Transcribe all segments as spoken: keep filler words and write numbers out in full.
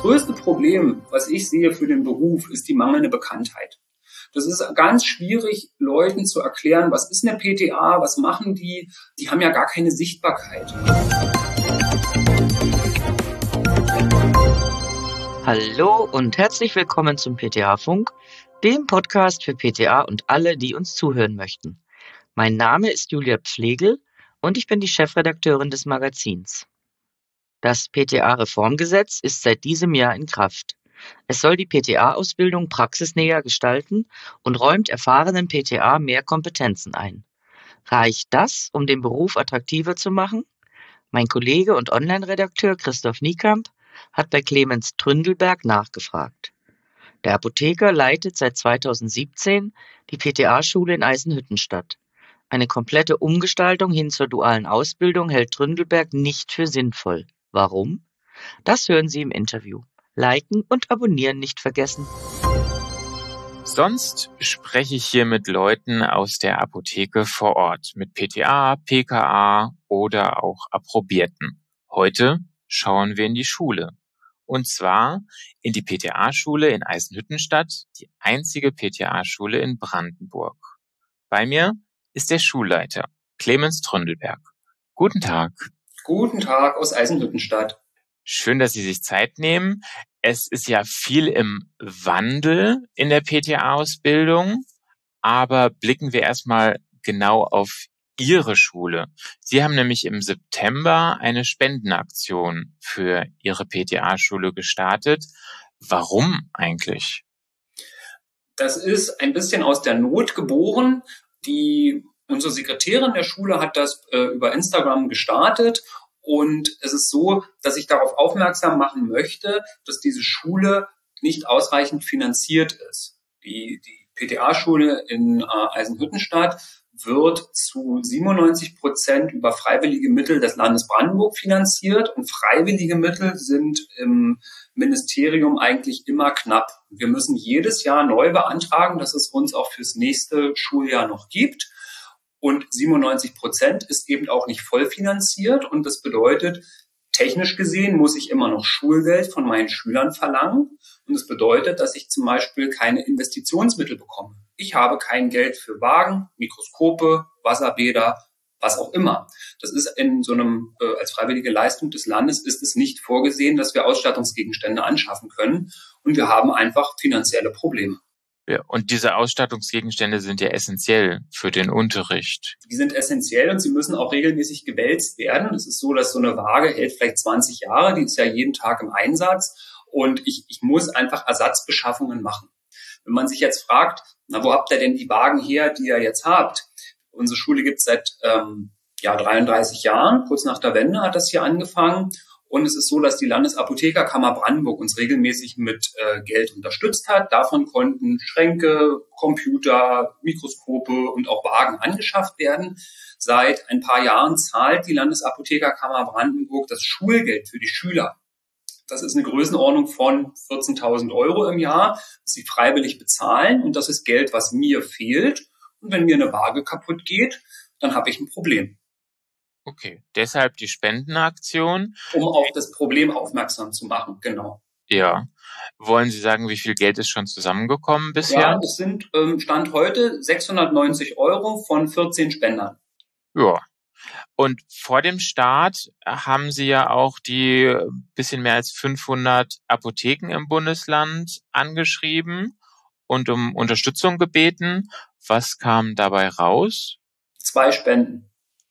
größte Problem, was ich sehe für den Beruf, ist die mangelnde Bekanntheit. Das ist ganz schwierig, Leuten zu erklären, was ist eine P T A, was machen die? Die haben ja gar keine Sichtbarkeit. Hallo und herzlich willkommen zum P T A-Funk, dem Podcast für P T A und alle, die uns zuhören möchten. Mein Name ist Julia Pflegel und ich bin die Chefredakteurin des Magazins. Das P T A-Reformgesetz ist seit diesem Jahr in Kraft. Es soll die P T A-Ausbildung praxisnäher gestalten und räumt erfahrenen P T A mehr Kompetenzen ein. Reicht das, um den Beruf attraktiver zu machen? Mein Kollege und Online-Redakteur Christoph Niekamp hat bei Clemens Tründelberg nachgefragt. Der Apotheker leitet seit zweitausendsiebzehn die P T A-Schule in Eisenhüttenstadt. Eine komplette Umgestaltung hin zur dualen Ausbildung hält Tründelberg nicht für sinnvoll. Warum? Das hören Sie im Interview. Liken und abonnieren nicht vergessen. Sonst spreche ich hier mit Leuten aus der Apotheke vor Ort, mit P T A, P K A oder auch Approbierten. Heute schauen wir in die Schule. Und zwar in die P T A-Schule in Eisenhüttenstadt, die einzige P T A-Schule in Brandenburg. Bei mir ist der Schulleiter, Clemens Tründelberg. Guten Tag. Guten Tag aus Eisenhüttenstadt. Schön, dass Sie sich Zeit nehmen. Es ist ja viel im Wandel in der P T A-Ausbildung, aber blicken wir erstmal genau auf Ihre Schule. Sie haben nämlich im September eine Spendenaktion für Ihre P T A-Schule gestartet. Warum eigentlich? Das ist ein bisschen aus der Not geboren. Die, unsere Sekretärin der Schule hat das äh, über Instagram gestartet. Und es ist so, dass ich darauf aufmerksam machen möchte, dass diese Schule nicht ausreichend finanziert ist. Die, die P T A-Schule in äh, Eisenhüttenstadt wird zu siebenundneunzig Prozent über freiwillige Mittel des Landes Brandenburg finanziert. Und freiwillige Mittel sind im Ministerium eigentlich immer knapp. Wir müssen jedes Jahr neu beantragen, dass es uns auch fürs nächste Schuljahr noch gibt. Und siebenundneunzig Prozent ist eben auch nicht voll finanziert. Und das bedeutet, technisch gesehen muss ich immer noch Schulgeld von meinen Schülern verlangen. Und das bedeutet, dass ich zum Beispiel keine Investitionsmittel bekomme. Ich habe kein Geld für Wagen, Mikroskope, Wasserbäder, was auch immer. Das ist in so einem, äh, als freiwillige Leistung des Landes ist es nicht vorgesehen, dass wir Ausstattungsgegenstände anschaffen können. Und wir haben einfach finanzielle Probleme. Ja, und diese Ausstattungsgegenstände sind ja essentiell für den Unterricht. Die sind essentiell und sie müssen auch regelmäßig gewälzt werden. Es ist so, dass so eine Waage hält vielleicht zwanzig Jahre, die ist ja jeden Tag im Einsatz und ich, ich muss einfach Ersatzbeschaffungen machen. Wenn man sich jetzt fragt, na, wo habt ihr denn die Wagen her, die ihr jetzt habt? Unsere Schule gibt es seit ähm, ja, dreiunddreißig Jahren, kurz nach der Wende hat das hier angefangen. Und es ist so, dass die Landesapothekerkammer Brandenburg uns regelmäßig mit äh, Geld unterstützt hat. Davon konnten Schränke, Computer, Mikroskope und auch Wagen angeschafft werden. Seit ein paar Jahren zahlt die Landesapothekerkammer Brandenburg das Schulgeld für die Schüler. Das ist eine Größenordnung von vierzehntausend Euro im Jahr, das sie freiwillig bezahlen. Und das ist Geld, was mir fehlt. Und wenn mir eine Waage kaputt geht, dann habe ich ein Problem. Okay, deshalb die Spendenaktion. Um auf das Problem aufmerksam zu machen, genau. Ja. Wollen Sie sagen, wie viel Geld ist schon zusammengekommen bisher? Ja, es sind ähm, Stand heute sechshundertneunzig Euro von vierzehn Spendern. Ja. Und vor dem Start haben Sie ja auch die bisschen mehr als fünfhundert Apotheken im Bundesland angeschrieben und um Unterstützung gebeten. Was kam dabei raus? Zwei Spenden.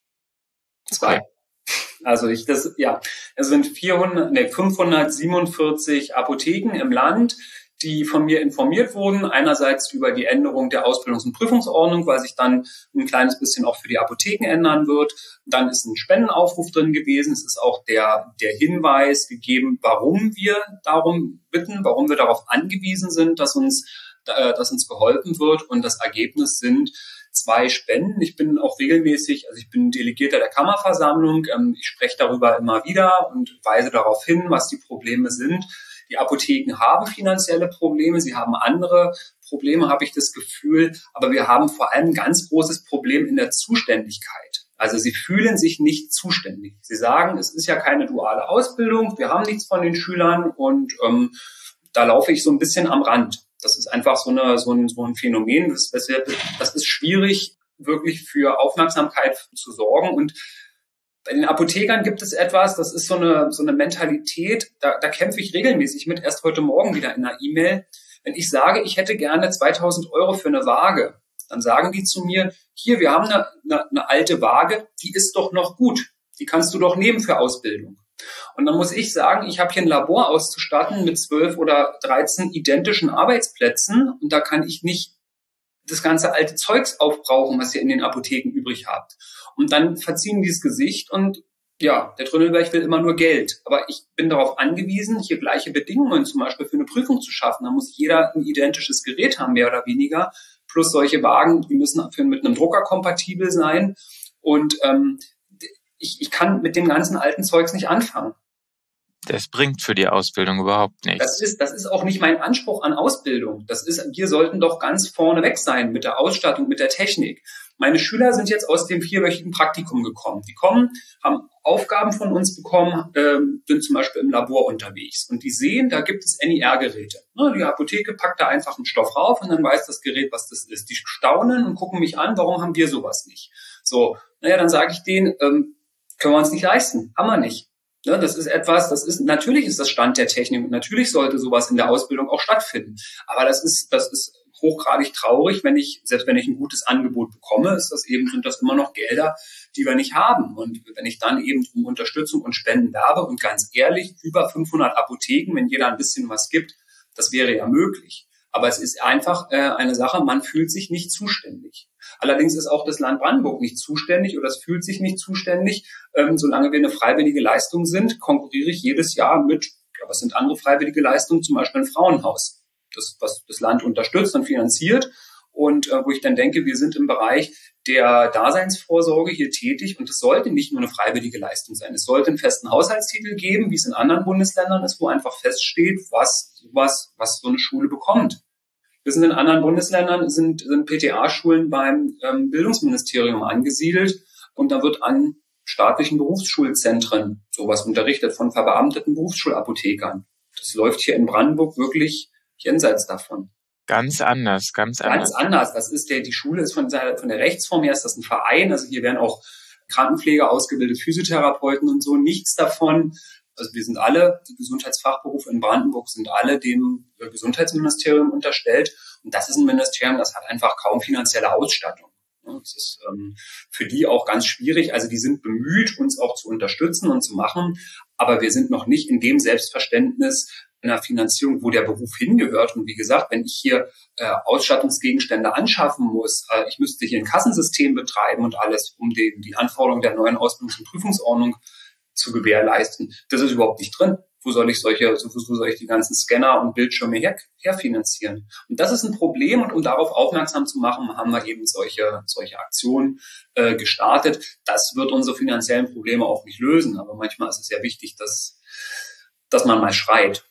Zwei. Okay. Also ich das ja, es sind vierhundert, nee, fünfhundertsiebenundvierzig Apotheken im Land, die von mir informiert wurden. Einerseits über die Änderung der Ausbildungs- und Prüfungsordnung, weil sich dann ein kleines bisschen auch für die Apotheken ändern wird. Dann ist ein Spendenaufruf drin gewesen. Es ist auch der der Hinweis gegeben, warum wir darum bitten, warum wir darauf angewiesen sind, dass uns äh, dass uns geholfen wird. Und das Ergebnis sind zwei Spenden. Ich bin auch regelmäßig, also ich bin Delegierter der Kammerversammlung. Ähm, ich spreche darüber immer wieder und weise darauf hin, was die Probleme sind. Die Apotheken haben finanzielle Probleme, sie haben andere Probleme, habe ich das Gefühl. Aber wir haben vor allem ein ganz großes Problem in der Zuständigkeit. Also sie fühlen sich nicht zuständig. Sie sagen, es ist ja keine duale Ausbildung, wir haben nichts von den Schülern und ähm, da laufe ich so ein bisschen am Rand. Das ist einfach so, eine, so, ein, so ein Phänomen, das, das, das ist schwierig, wirklich für Aufmerksamkeit zu sorgen. Und bei den Apothekern gibt es etwas, das ist so eine, so eine Mentalität, da, da kämpfe ich regelmäßig mit, erst heute Morgen wieder in einer E-Mail. Wenn ich sage, ich hätte gerne zweitausend Euro für eine Waage, dann sagen die zu mir, hier, wir haben eine, eine, eine alte Waage, die ist doch noch gut, die kannst du doch nehmen für Ausbildung. Und dann muss ich sagen, ich habe hier ein Labor auszustatten mit zwölf oder dreizehn identischen Arbeitsplätzen und da kann ich nicht das ganze alte Zeugs aufbrauchen, was ihr in den Apotheken übrig habt. Und dann verziehen die das Gesicht und ja, der Trödelberg will immer nur Geld. Aber ich bin darauf angewiesen, hier gleiche Bedingungen zum Beispiel für eine Prüfung zu schaffen. Da muss jeder ein identisches Gerät haben, mehr oder weniger. Plus solche Wagen, die müssen für, mit einem Drucker kompatibel sein. Und ähm, ich, ich kann mit dem ganzen alten Zeugs nicht anfangen. Das bringt für die Ausbildung überhaupt nichts. Das ist, das ist auch nicht mein Anspruch an Ausbildung. Das ist, wir sollten doch ganz vorne weg sein mit der Ausstattung, mit der Technik. Meine Schüler sind jetzt aus dem vierwöchigen Praktikum gekommen. Die kommen, haben Aufgaben von uns bekommen, ähm, sind zum Beispiel im Labor unterwegs. Und die sehen, da gibt es N I R-Geräte. Ne, die Apotheke packt da einfach einen Stoff rauf und dann weiß das Gerät, was das ist. Die staunen und gucken mich an, warum haben wir sowas nicht? So, naja, dann sage ich denen, ähm, können wir uns nicht leisten. Haben wir nicht. Ne, das ist etwas, das ist, natürlich ist das Stand der Technik und natürlich sollte sowas in der Ausbildung auch stattfinden. Aber das ist, das ist hochgradig traurig, wenn ich, selbst wenn ich ein gutes Angebot bekomme, ist das eben, sind das immer noch Gelder, die wir nicht haben. Und wenn ich dann eben um Unterstützung und Spenden werbe und ganz ehrlich, über fünfhundert Apotheken, wenn jeder ein bisschen was gibt, das wäre ja möglich. Aber es ist einfach äh, eine Sache, man fühlt sich nicht zuständig. Allerdings ist auch das Land Brandenburg nicht zuständig oder es fühlt sich nicht zuständig. Ähm, solange wir eine freiwillige Leistung sind, konkurriere ich jedes Jahr mit, ja, was sind andere freiwillige Leistungen, zum Beispiel ein Frauenhaus, das, was das Land unterstützt und finanziert. Und äh, wo ich dann denke, wir sind im Bereich der Daseinsvorsorge hier tätig und es sollte nicht nur eine freiwillige Leistung sein. Es sollte einen festen Haushaltstitel geben, wie es in anderen Bundesländern ist, wo einfach feststeht, was, was, was so eine Schule bekommt. Wir sind in anderen Bundesländern, sind, sind P T A-Schulen beim ähm, Bildungsministerium angesiedelt und da wird an staatlichen Berufsschulzentren sowas unterrichtet von verbeamteten Berufsschulapothekern. Das läuft hier in Brandenburg wirklich jenseits davon. Ganz anders, ganz anders. Ganz anders. Das ist der, die Schule ist von der, von der Rechtsform her ist das ein Verein. Also hier werden auch Krankenpfleger ausgebildet, Physiotherapeuten und so. Nichts davon. Also wir sind alle, die Gesundheitsfachberufe in Brandenburg sind alle dem Gesundheitsministerium unterstellt. Und das ist ein Ministerium, das hat einfach kaum finanzielle Ausstattung. Das ist ähm, für die auch ganz schwierig. Also die sind bemüht, uns auch zu unterstützen und zu machen. Aber wir sind noch nicht in dem Selbstverständnis einer Finanzierung, wo der Beruf hingehört. Und wie gesagt, wenn ich hier äh, Ausstattungsgegenstände anschaffen muss, äh, ich müsste hier ein Kassensystem betreiben und alles, um den, die Anforderungen der neuen Ausbildungs- und Prüfungsordnung zu gewährleisten. Das ist überhaupt nicht drin. Wo soll ich solche, wo soll ich die ganzen Scanner und Bildschirme her, herfinanzieren? Und das ist ein Problem. Und um darauf aufmerksam zu machen, haben wir eben solche, solche Aktionen äh, gestartet. Das wird unsere finanziellen Probleme auch nicht lösen. Aber manchmal ist es ja wichtig, dass, dass man mal schreit.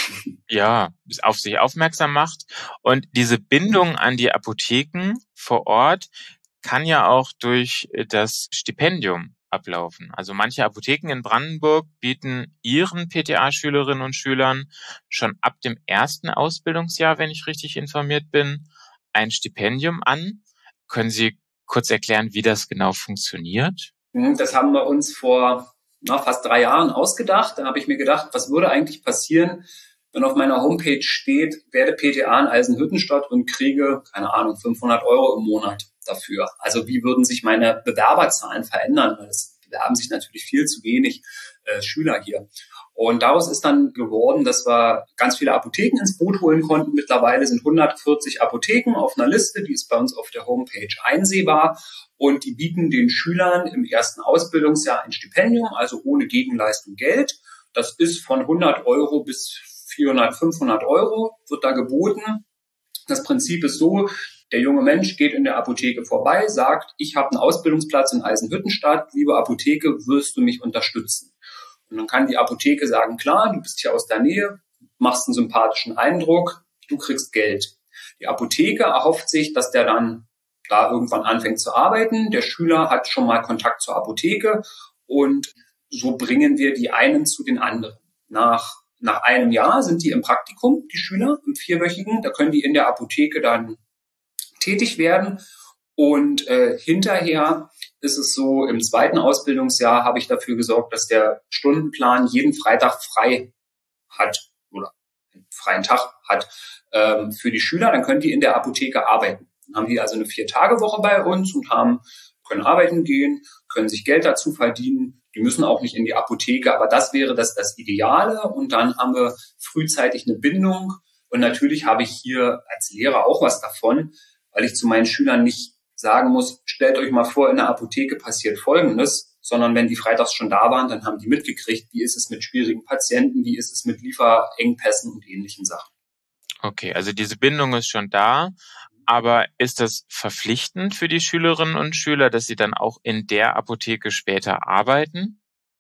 Ja, auf sich aufmerksam macht. Und diese Bindung an die Apotheken vor Ort kann ja auch durch das Stipendium ablaufen. Also manche Apotheken in Brandenburg bieten ihren P T A-Schülerinnen und Schülern schon ab dem ersten Ausbildungsjahr, wenn ich richtig informiert bin, ein Stipendium an. Können Sie kurz erklären, wie das genau funktioniert? Das haben wir uns vor na, fast drei Jahren ausgedacht. Dann habe ich mir gedacht, was würde eigentlich passieren, wenn auf meiner Homepage steht, werde P T A in Eisenhüttenstadt und kriege, keine Ahnung, fünfhundert Euro im Monat dafür. Also wie würden sich meine Bewerberzahlen verändern? Weil es bewerben sich natürlich viel zu wenig äh, Schüler hier. Und daraus ist dann geworden, dass wir ganz viele Apotheken ins Boot holen konnten. Mittlerweile sind hundertvierzig Apotheken auf einer Liste, die ist bei uns auf der Homepage einsehbar. Und die bieten den Schülern im ersten Ausbildungsjahr ein Stipendium, also ohne Gegenleistung Geld. Das ist von hundert Euro bis vierhundert, fünfhundert Euro wird da geboten. Das Prinzip ist so, der junge Mensch geht in der Apotheke vorbei, sagt, ich habe einen Ausbildungsplatz in Eisenhüttenstadt, liebe Apotheke, wirst du mich unterstützen? Und dann kann die Apotheke sagen, klar, du bist hier aus der Nähe, machst einen sympathischen Eindruck, du kriegst Geld. Die Apotheke erhofft sich, dass der dann da irgendwann anfängt zu arbeiten. Der Schüler hat schon mal Kontakt zur Apotheke und so bringen wir die einen zu den anderen. Nach, nach einem Jahr sind die im Praktikum, die Schüler, im vierwöchigen. Da können die in der Apotheke dann tätig werden. Und äh, hinterher ist es so, im zweiten Ausbildungsjahr habe ich dafür gesorgt, dass der Stundenplan jeden Freitag frei hat oder einen freien Tag hat ähm, für die Schüler. Dann können die in der Apotheke arbeiten. Dann haben die also eine Vier-Tage-Woche bei uns und haben können arbeiten gehen, können sich Geld dazu verdienen. Die müssen auch nicht in die Apotheke, aber das wäre das, das Ideale. Und dann haben wir frühzeitig eine Bindung. Und natürlich habe ich hier als Lehrer auch was davon, weil ich zu meinen Schülern nicht sagen muss, stellt euch mal vor, in der Apotheke passiert Folgendes, sondern wenn die freitags schon da waren, dann haben die mitgekriegt, wie ist es mit schwierigen Patienten, wie ist es mit Lieferengpässen und ähnlichen Sachen. Okay, also diese Bindung ist schon da, aber ist das verpflichtend für die Schülerinnen und Schüler, dass sie dann auch in der Apotheke später arbeiten?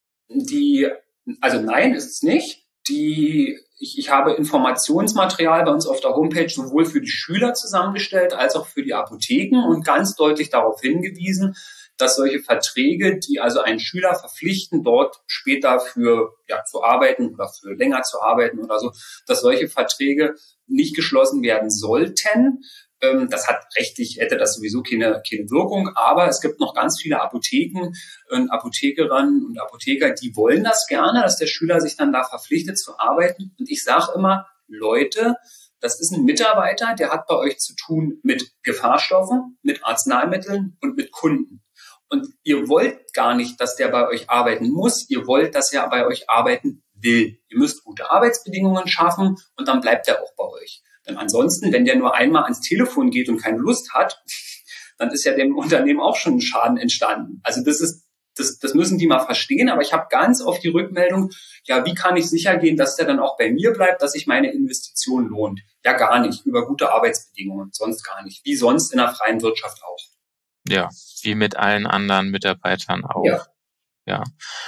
Die, also nein, ist es nicht. Die, ich, ich habe Informationsmaterial bei uns auf der Homepage sowohl für die Schüler zusammengestellt als auch für die Apotheken und ganz deutlich darauf hingewiesen, dass solche Verträge, die also einen Schüler verpflichten, dort später für ja, zu arbeiten oder für länger zu arbeiten oder so, dass solche Verträge nicht geschlossen werden sollten. Das hat rechtlich, hätte das sowieso keine, keine Wirkung, aber es gibt noch ganz viele Apotheken und Apothekerinnen und Apotheker, die wollen das gerne, dass der Schüler sich dann da verpflichtet zu arbeiten. Und ich sage immer, Leute, das ist ein Mitarbeiter, der hat bei euch zu tun mit Gefahrstoffen, mit Arzneimitteln und mit Kunden. Und ihr wollt gar nicht, dass der bei euch arbeiten muss, ihr wollt, dass er bei euch arbeiten will. Ihr müsst gute Arbeitsbedingungen schaffen und dann bleibt er auch bei euch. Denn ansonsten, wenn der nur einmal ans Telefon geht und keine Lust hat, dann ist ja dem Unternehmen auch schon ein Schaden entstanden. Also das ist, das, das müssen die mal verstehen. Aber ich habe ganz oft die Rückmeldung, ja, wie kann ich sicher gehen, dass der dann auch bei mir bleibt, dass sich meine Investition lohnt? Ja, gar nicht. Über gute Arbeitsbedingungen, sonst gar nicht. Wie sonst in der freien Wirtschaft auch. Ja, wie mit allen anderen Mitarbeitern auch. Ja. Ja.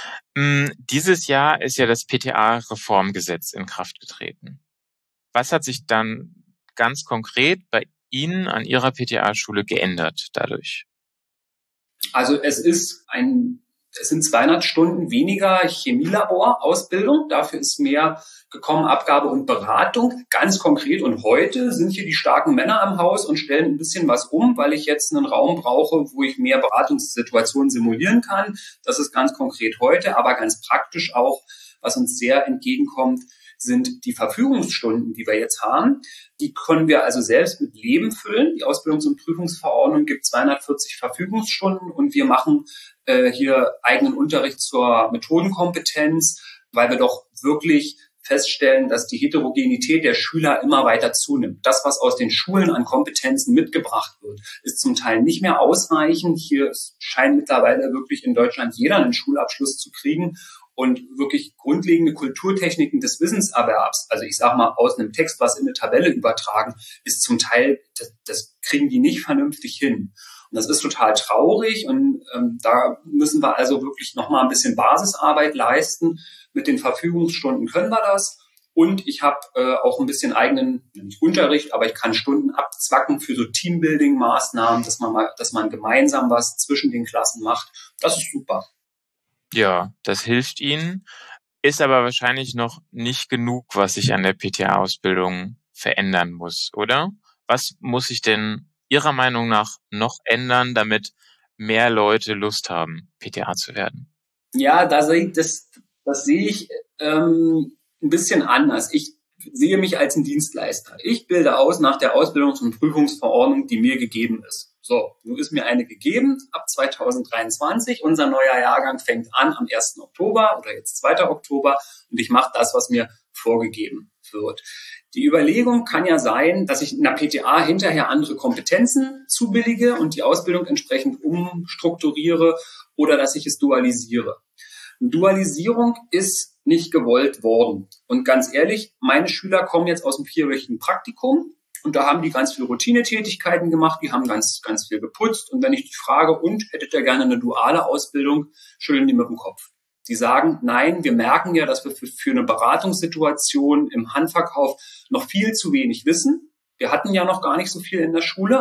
Dieses Jahr ist ja das P T A-Reformgesetz in Kraft getreten. Was hat sich dann ganz konkret bei Ihnen an Ihrer P T A-Schule geändert dadurch? Also es ist ein, es sind zweihundert Stunden weniger Chemielabor-Ausbildung. Dafür ist mehr gekommen, Abgabe und Beratung. Ganz konkret. Und heute sind hier die starken Männer am Haus und stellen ein bisschen was um, weil ich jetzt einen Raum brauche, wo ich mehr Beratungssituationen simulieren kann. Das ist ganz konkret heute, aber ganz praktisch auch, was uns sehr entgegenkommt, sind die Verfügungsstunden, die wir jetzt haben. Die können wir also selbst mit Leben füllen. Die Ausbildungs- und Prüfungsverordnung gibt zweihundertvierzig Verfügungsstunden und wir machen äh, hier eigenen Unterricht zur Methodenkompetenz, weil wir doch wirklich feststellen, dass die Heterogenität der Schüler immer weiter zunimmt. Das, was aus den Schulen an Kompetenzen mitgebracht wird, ist zum Teil nicht mehr ausreichend. Hier scheint mittlerweile wirklich in Deutschland jeder einen Schulabschluss zu kriegen. Und wirklich grundlegende Kulturtechniken des Wissenserwerbs, also ich sage mal, aus einem Text was in eine Tabelle übertragen, ist zum Teil, das, das kriegen die nicht vernünftig hin. Und das ist total traurig und ähm, da müssen wir also wirklich nochmal ein bisschen Basisarbeit leisten. Mit den Verfügungsstunden können wir das. Und ich habe äh, auch ein bisschen eigenen, nicht Unterricht, aber ich kann Stunden abzwacken für so Teambuilding-Maßnahmen, dass man mal, dass man gemeinsam was zwischen den Klassen macht. Das ist super. Ja, das hilft Ihnen, ist aber wahrscheinlich noch nicht genug, was sich an der P T A-Ausbildung verändern muss, oder? Was muss sich denn Ihrer Meinung nach noch ändern, damit mehr Leute Lust haben, P T A zu werden? Ja, da sehe ich, das, das sehe ich ähm, ein bisschen anders. Ich sehe mich als ein Dienstleister. Ich bilde aus nach der Ausbildungs- und Prüfungsverordnung, die mir gegeben ist. So, nun ist mir eine gegeben ab zweitausenddreiundzwanzig. Unser neuer Jahrgang fängt an am ersten Oktober oder jetzt zweiten Oktober und ich mache das, was mir vorgegeben wird. Die Überlegung kann ja sein, dass ich in der P T A hinterher andere Kompetenzen zubillige und die Ausbildung entsprechend umstrukturiere oder dass ich es dualisiere. Dualisierung ist nicht gewollt worden. Und ganz ehrlich, meine Schüler kommen jetzt aus dem vierwöchigen Praktikum und da haben die ganz viele Routinetätigkeiten gemacht, die haben ganz, ganz viel geputzt. Und wenn ich die frage, und hättet ihr gerne eine duale Ausbildung, schütteln die mit dem Kopf. Die sagen, nein, wir merken ja, dass wir für, für eine Beratungssituation im Handverkauf noch viel zu wenig wissen. Wir hatten ja noch gar nicht so viel in der Schule.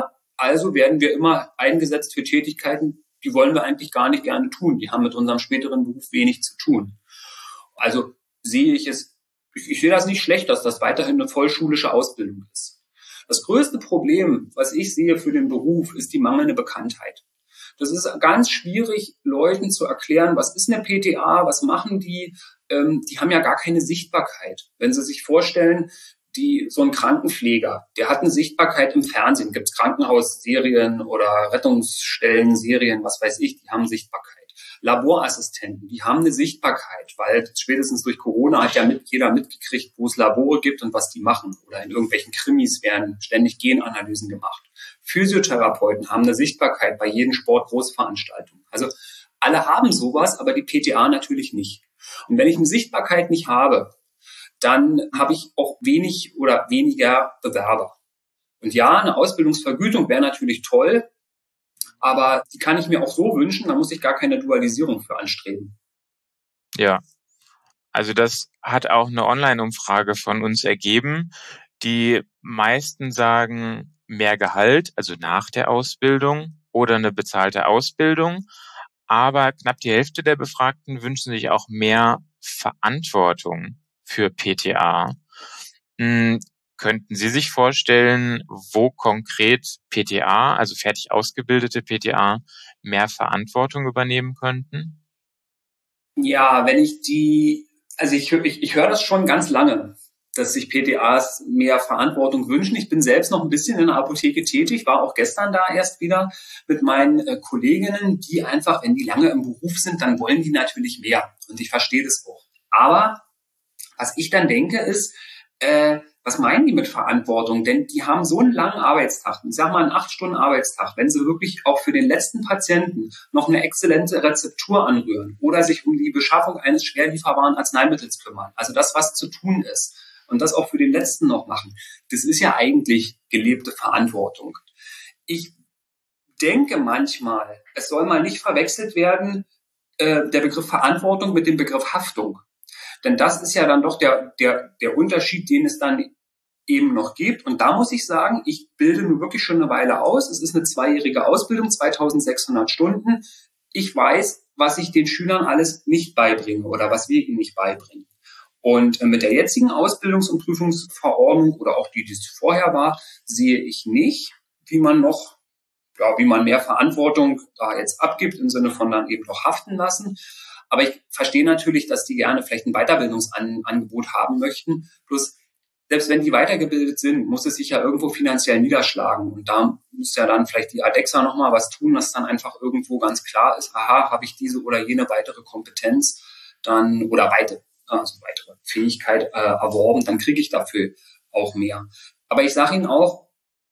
Also werden wir immer eingesetzt für Tätigkeiten, die wollen wir eigentlich gar nicht gerne tun. Die haben mit unserem späteren Beruf wenig zu tun. Also sehe ich es, ich, ich sehe das nicht schlecht, dass das weiterhin eine vollschulische Ausbildung ist. Das größte Problem, was ich sehe für den Beruf, ist die mangelnde Bekanntheit. Das ist ganz schwierig, Leuten zu erklären, was ist eine P T A, was machen die? Ähm, die haben ja gar keine Sichtbarkeit. Wenn Sie sich vorstellen, die, so ein Krankenpfleger, der hat eine Sichtbarkeit im Fernsehen, gibt es Krankenhausserien oder Rettungsstellenserien, was weiß ich, die haben Sichtbarkeit. Laborassistenten, die haben eine Sichtbarkeit, weil spätestens durch Corona hat ja mit, jeder mitgekriegt, wo es Labore gibt und was die machen. Oder in irgendwelchen Krimis werden ständig Genanalysen gemacht. Physiotherapeuten haben eine Sichtbarkeit bei jeden Sport-Großveranstaltungen. Also alle haben sowas, aber die P T A natürlich nicht. Und wenn ich eine Sichtbarkeit nicht habe, dann habe ich auch wenig oder weniger Bewerber. Und ja, eine Ausbildungsvergütung wäre natürlich toll, aber die kann ich mir auch so wünschen, da muss ich gar keine Dualisierung für anstreben. Ja, also das hat auch eine Online-Umfrage von uns ergeben. Die meisten sagen mehr Gehalt, also nach der Ausbildung oder eine bezahlte Ausbildung. Aber knapp die Hälfte der Befragten wünschen sich auch mehr Verantwortung für P T A. Hm, könnten Sie sich vorstellen, wo konkret P T A, also fertig ausgebildete P T A, mehr Verantwortung übernehmen könnten? Ja, wenn ich die, also ich, ich, ich höre das schon ganz lange, dass sich P T As mehr Verantwortung wünschen. Ich bin selbst noch ein bisschen in der Apotheke tätig, war auch gestern da erst wieder mit meinen äh, Kolleginnen, die einfach, wenn die lange im Beruf sind, dann wollen die natürlich mehr. Und ich verstehe das auch. Aber was ich dann denke ist, äh, was meinen die mit Verantwortung? Denn die haben so einen langen Arbeitstag, ich sag mal einen acht Stunden Arbeitstag, wenn sie wirklich auch für den letzten Patienten noch eine exzellente Rezeptur anrühren oder sich um die Beschaffung eines schwer lieferbaren Arzneimittels kümmern. Also das, was zu tun ist. Und das auch für den letzten noch machen. Das ist ja eigentlich gelebte Verantwortung. Ich denke manchmal, es soll mal nicht verwechselt werden, äh, der Begriff Verantwortung mit dem Begriff Haftung. Denn das ist ja dann doch der, der, der Unterschied, den es dann eben noch gibt. Und da muss ich sagen, ich bilde nun wirklich schon eine Weile aus. Es ist eine zweijährige Ausbildung, zweitausendsechshundert Stunden. Ich weiß, was ich den Schülern alles nicht beibringe oder was wir ihnen nicht beibringen. Und mit der jetzigen Ausbildungs- und Prüfungsverordnung oder auch die, die es vorher war, sehe ich nicht, wie man noch, ja, wie man mehr Verantwortung da jetzt abgibt, im Sinne von dann eben noch haften lassen. Aber ich verstehe natürlich, dass die gerne vielleicht ein Weiterbildungsangebot haben möchten. Bloß, selbst wenn die weitergebildet sind, muss es sich ja irgendwo finanziell niederschlagen. Und da muss ja dann vielleicht die ADEXA nochmal was tun, dass dann einfach irgendwo ganz klar ist, aha, habe ich diese oder jene weitere Kompetenz dann oder weite, also weitere Fähigkeit äh, erworben, dann kriege ich dafür auch mehr. Aber ich sage Ihnen auch,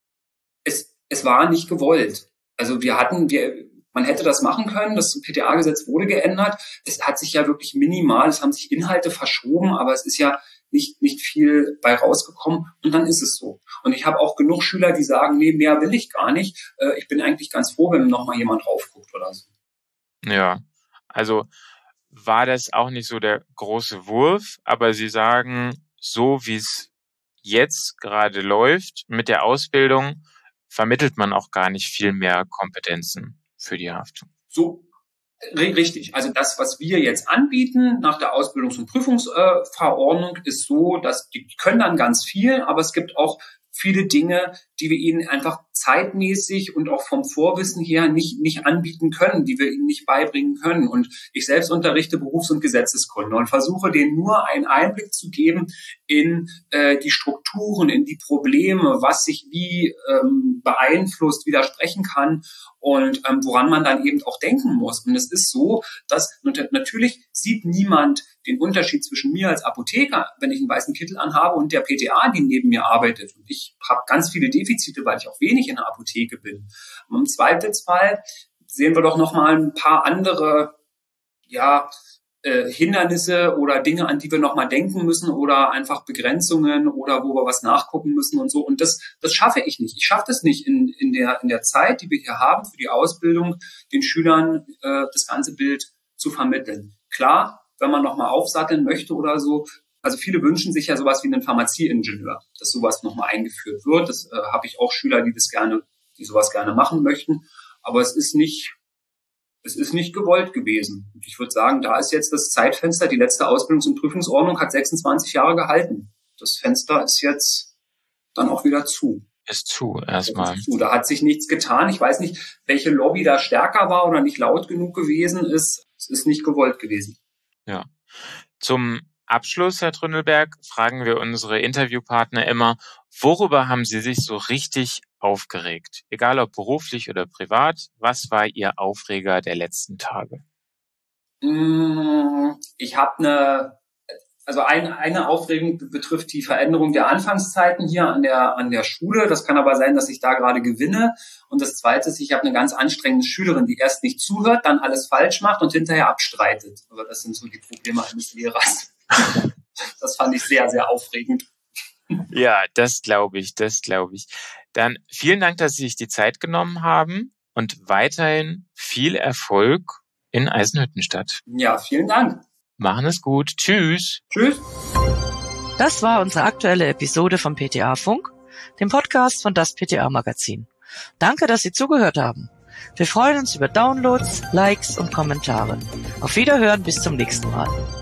es, es war nicht gewollt. Also wir hatten, wir, man hätte das machen können, das P T A-Gesetz wurde geändert. Es hat sich ja wirklich minimal, es haben sich Inhalte verschoben, aber es ist ja nicht, nicht viel bei rausgekommen und dann ist es so. Und ich habe auch genug Schüler, die sagen, nee, mehr will ich gar nicht. Äh, ich bin eigentlich ganz froh, wenn noch mal jemand raufguckt oder so. Ja, also war das auch nicht so der große Wurf, aber Sie sagen, so wie es jetzt gerade läuft mit der Ausbildung, vermittelt man auch gar nicht viel mehr Kompetenzen für die Haftung. So, richtig. Also das, was wir jetzt anbieten nach der Ausbildungs- und Prüfungsverordnung, äh, ist so, dass die können dann ganz viel, aber es gibt auch viele Dinge, die wir ihnen einfach zeitmäßig und auch vom Vorwissen her nicht, nicht anbieten können, die wir ihnen nicht beibringen können. Und ich selbst unterrichte Berufs- und Gesetzeskunde und versuche denen nur einen Einblick zu geben in äh, die Strukturen, in die Probleme, was sich wie ähm, beeinflusst, widersprechen kann und ähm, woran man dann eben auch denken muss. Und es ist so, dass natürlich sieht niemand den Unterschied zwischen mir als Apotheker, wenn ich einen weißen Kittel anhabe, und der P T A, die neben mir arbeitet. Und ich habe ganz viele Defizite, weil ich auch wenig in der Apotheke bin. Und im Zweifelsfall sehen wir doch noch mal ein paar andere, ja, äh, Hindernisse oder Dinge, an die wir noch mal denken müssen oder einfach Begrenzungen oder wo wir was nachgucken müssen und so. Und das, das schaffe ich nicht. Ich schaffe das nicht in, in der, in der Zeit, die wir hier haben für die Ausbildung, den Schülern äh, das ganze Bild zu vermitteln. Klar, wenn man nochmal aufsatteln möchte oder so. Also viele wünschen sich ja sowas wie einen Pharmazieingenieur, dass sowas nochmal eingeführt wird. Das äh, habe ich auch Schüler, die das gerne die sowas gerne machen möchten. Aber es ist nicht, es ist nicht gewollt gewesen. Und ich würde sagen, da ist jetzt das Zeitfenster, die letzte Ausbildungs- und Prüfungsordnung hat sechsundzwanzig Jahre gehalten. Das Fenster ist jetzt dann auch wieder zu. Ist zu, erstmal. Ist zu. Da hat sich nichts getan. Ich weiß nicht, welche Lobby da stärker war oder nicht laut genug gewesen ist. Es ist nicht gewollt gewesen. Ja. Zum Abschluss, Herr Tründelberg, fragen wir unsere Interviewpartner immer, worüber haben Sie sich so richtig aufgeregt? Egal ob beruflich oder privat, was war Ihr Aufreger der letzten Tage? Ich habe eine, also ein, eine Aufregung betrifft die Veränderung der Anfangszeiten hier an der an der Schule. Das kann aber sein, dass ich da gerade gewinne. Und das Zweite ist, ich habe eine ganz anstrengende Schülerin, die erst nicht zuhört, dann alles falsch macht und hinterher abstreitet. Aber das sind so die Probleme eines Lehrers. Das fand ich sehr, sehr aufregend. Ja, das glaube ich, das glaube ich. Dann vielen Dank, dass Sie sich die Zeit genommen haben und weiterhin viel Erfolg in Eisenhüttenstadt. Ja, vielen Dank. Machen es gut. Tschüss. Tschüss. Das war unsere aktuelle Episode vom P T A-Funk, dem Podcast von das P T A-Magazin. Danke, dass Sie zugehört haben. Wir freuen uns über Downloads, Likes und Kommentare. Auf Wiederhören, bis zum nächsten Mal.